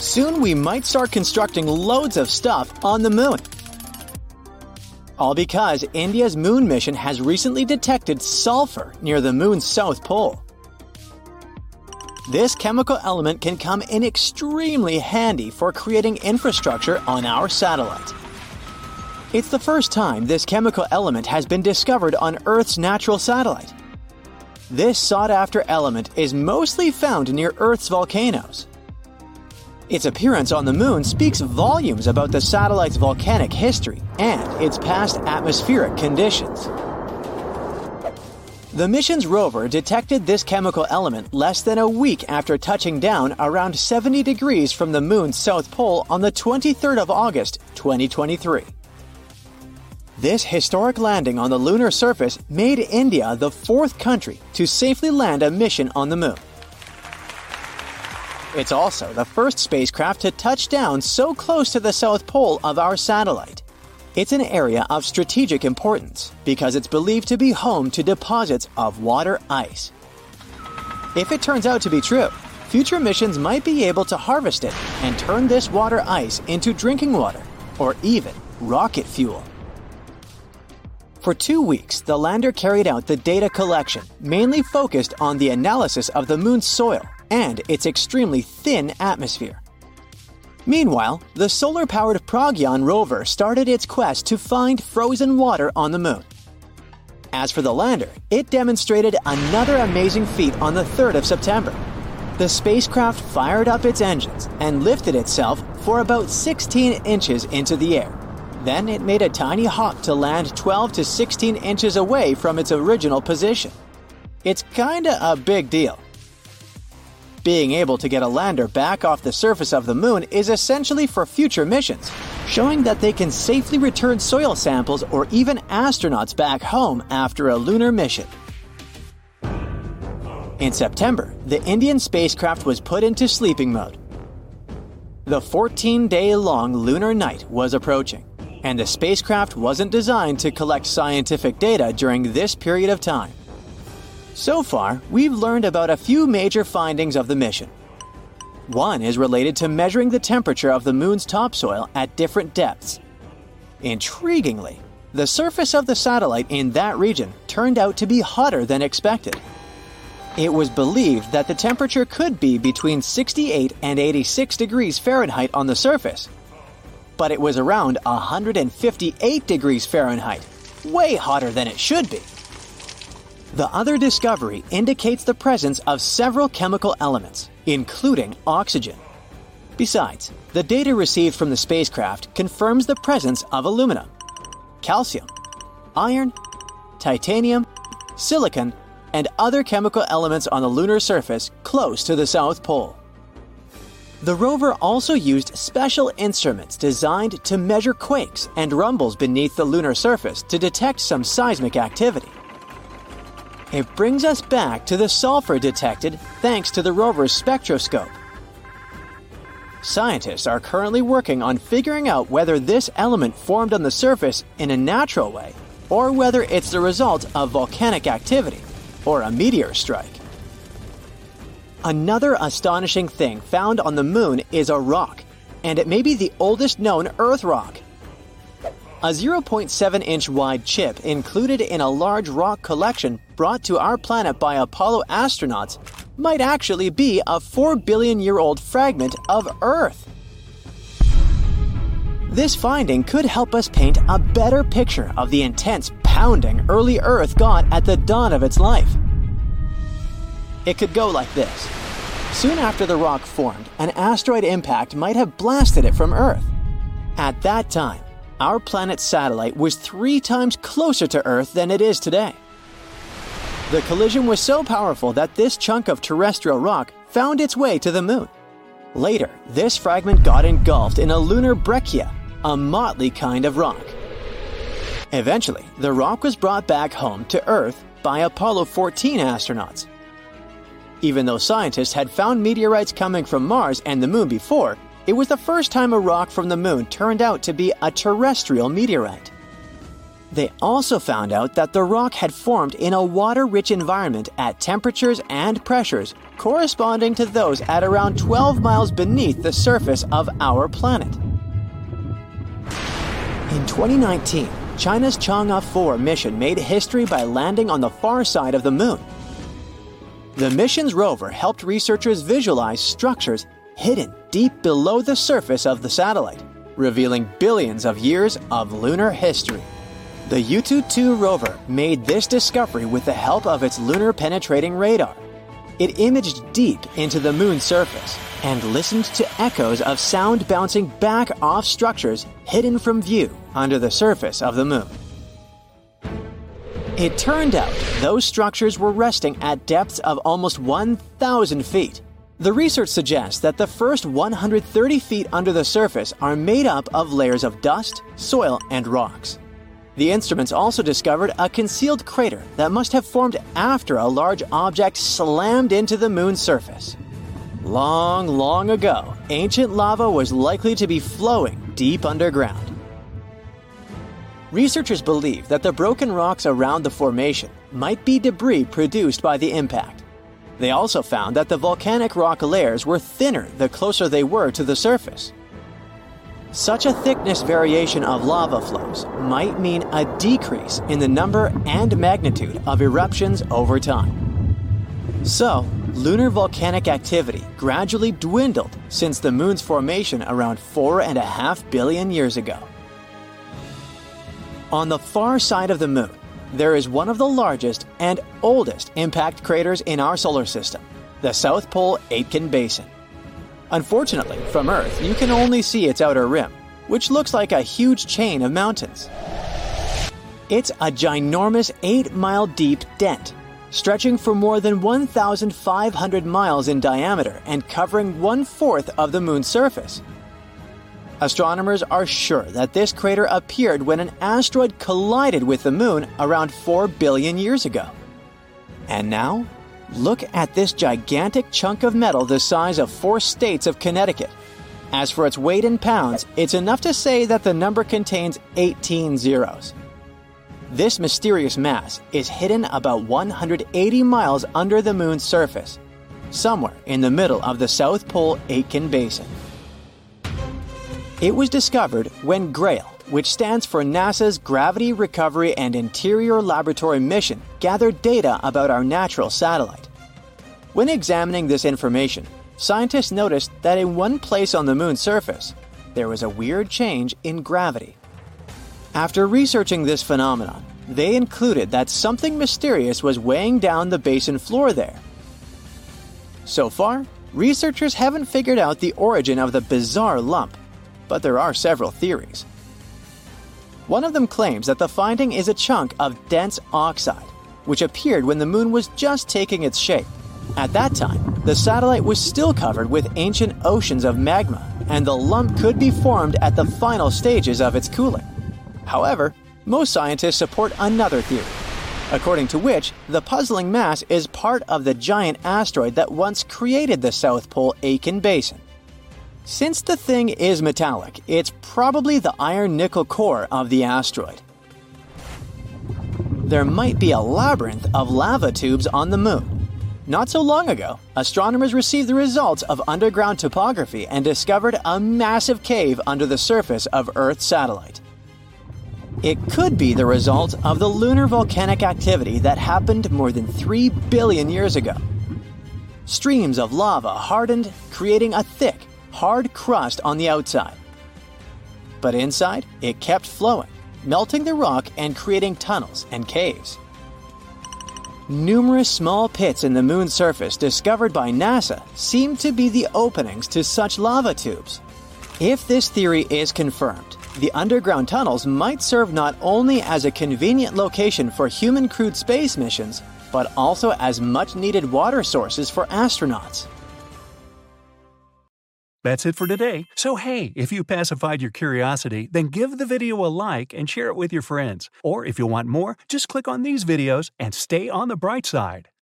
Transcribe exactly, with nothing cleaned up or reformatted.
Soon we might start constructing loads of stuff on the moon. All because India's moon mission has recently detected sulfur near the moon's south pole. This chemical element can come in extremely handy for creating infrastructure on our satellite. It's the first time this chemical element has been discovered on Earth's natural satellite. This sought-after element is mostly found near Earth's volcanoes. Its appearance on the moon speaks volumes about the satellite's volcanic history and its past atmospheric conditions. The mission's rover detected this chemical element less than a week after touching down around seventy degrees from the moon's south pole on the twenty-third of August, twenty twenty-three. This historic landing on the lunar surface made India the fourth country to safely land a mission on the moon. It's also the first spacecraft to touch down so close to the south pole of our satellite. It's an area of strategic importance because it's believed to be home to deposits of water ice. If it turns out to be true, future missions might be able to harvest it and turn this water ice into drinking water or even rocket fuel. For two weeks, the lander carried out the data collection, mainly focused on the analysis of the moon's soil and its extremely thin atmosphere. Meanwhile, the solar-powered Pragyan rover started its quest to find frozen water on the moon. As for the lander, it demonstrated another amazing feat on the third of September. The spacecraft fired up its engines and lifted itself for about sixteen inches into the air. Then it made a tiny hop to land twelve to sixteen inches away from its original position. It's kinda a big deal. Being able to get a lander back off the surface of the moon is essentially for future missions, showing that they can safely return soil samples or even astronauts back home after a lunar mission. In September, the Indian spacecraft was put into sleeping mode. The fourteen-day-long lunar night was approaching, and the spacecraft wasn't designed to collect scientific data during this period of time. So far, we've learned about a few major findings of the mission. One is related to measuring the temperature of the moon's topsoil at different depths. Intriguingly, the surface of the satellite in that region turned out to be hotter than expected. It was believed that the temperature could be between sixty-eight and eighty-six degrees Fahrenheit on the surface, but it was around one hundred fifty-eight degrees Fahrenheit, way hotter than it should be. The other discovery indicates the presence of several chemical elements, including oxygen. Besides, the data received from the spacecraft confirms the presence of aluminum, calcium, iron, titanium, silicon, and other chemical elements on the lunar surface close to the South Pole. The rover also used special instruments designed to measure quakes and rumbles beneath the lunar surface to detect some seismic activity. It brings us back to the sulfur detected thanks to the rover's spectroscope. Scientists are currently working on figuring out whether this element formed on the surface in a natural way or whether it's the result of volcanic activity or a meteor strike. Another astonishing thing found on the moon is a rock, and it may be the oldest known Earth rock. A zero point seven inch wide chip included in a large rock collection brought to our planet by Apollo astronauts might actually be a four billion year old fragment of Earth. This finding could help us paint a better picture of the intense pounding early Earth got at the dawn of its life. It could go like this. Soon after the rock formed, an asteroid impact might have blasted it from Earth. At that time, our planet's satellite was three times closer to Earth than it is today. The collision was so powerful that this chunk of terrestrial rock found its way to the moon. Later, this fragment got engulfed in a lunar breccia, a motley kind of rock. Eventually, the rock was brought back home to Earth by Apollo fourteen astronauts. Even though scientists had found meteorites coming from Mars and the moon before, it was the first time a rock from the moon turned out to be a terrestrial meteorite. They also found out that the rock had formed in a water-rich environment at temperatures and pressures corresponding to those at around twelve miles beneath the surface of our planet. In twenty nineteen, China's Chang'e four mission made history by landing on the far side of the moon. The mission's rover helped researchers visualize structures hidden deep below the surface of the satellite, revealing billions of years of lunar history. The Yutu two rover made this discovery with the help of its lunar penetrating radar. It imaged deep into the moon's surface and listened to echoes of sound bouncing back off structures hidden from view under the surface of the moon. It turned out those structures were resting at depths of almost one thousand feet. The research suggests that the first one hundred thirty feet under the surface are made up of layers of dust, soil, and rocks. The instruments also discovered a concealed crater that must have formed after a large object slammed into the moon's surface. Long, long ago, ancient lava was likely to be flowing deep underground. Researchers believe that the broken rocks around the formation might be debris produced by the impact. They also found that the volcanic rock layers were thinner the closer they were to the surface. Such a thickness variation of lava flows might mean a decrease in the number and magnitude of eruptions over time. So, lunar volcanic activity gradually dwindled since the moon's formation around four and a half billion years ago. On the far side of the moon, there is one of the largest and oldest impact craters in our solar system, the South Pole Aitken Basin. Unfortunately, from Earth, you can only see its outer rim, which looks like a huge chain of mountains. It's a ginormous eight-mile deep dent, stretching for more than one thousand five hundred miles in diameter and covering one-fourth of the moon's surface. Astronomers are sure that this crater appeared when an asteroid collided with the moon around four billion years ago. And now, look at this gigantic chunk of metal the size of four states of Connecticut. As for its weight in pounds, it's enough to say that the number contains eighteen zeros. This mysterious mass is hidden about one hundred eighty miles under the moon's surface, somewhere in the middle of the South Pole Aitken Basin. It was discovered when GRAIL, which stands for NASA's Gravity Recovery and Interior Laboratory Mission, gathered data about our natural satellite. When examining this information, scientists noticed that in one place on the moon's surface, there was a weird change in gravity. After researching this phenomenon, they concluded that something mysterious was weighing down the basin floor there. So far, researchers haven't figured out the origin of the bizarre lump, but there are several theories. One of them claims that the finding is a chunk of dense oxide, which appeared when the moon was just taking its shape. At that time, the satellite was still covered with ancient oceans of magma, and the lump could be formed at the final stages of its cooling. However, most scientists support another theory, according to which the puzzling mass is part of the giant asteroid that once created the South Pole Aitken Basin. Since the thing is metallic, it's probably the iron-nickel core of the asteroid. There might be a labyrinth of lava tubes on the moon. Not so long ago, astronomers received the results of underground topography and discovered a massive cave under the surface of Earth's satellite. It could be the result of the lunar volcanic activity that happened more than three billion years ago. Streams of lava hardened, creating a thick, hard crust on the outside. But inside, it kept flowing, melting the rock and creating tunnels and caves. Numerous small pits in the moon's surface discovered by NASA seem to be the openings to such lava tubes. If this theory is confirmed, the underground tunnels might serve not only as a convenient location for human-crewed space missions, but also as much-needed water sources for astronauts. That's it for today. So hey, if you pacified your curiosity, then give the video a like and share it with your friends. Or if you want more, just click on these videos and stay on the bright side.